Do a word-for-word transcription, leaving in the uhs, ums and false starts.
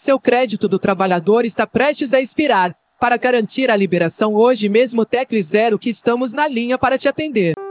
Seu crédito do trabalhador está prestes a expirar. Para garantir a liberação hoje mesmo, tecle zero que estamos na linha para te atender.